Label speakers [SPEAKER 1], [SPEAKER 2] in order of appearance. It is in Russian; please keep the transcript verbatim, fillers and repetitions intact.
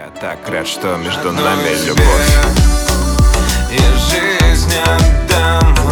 [SPEAKER 1] Я так рад, что между нами любовь.
[SPEAKER 2] Я жизнь отдам.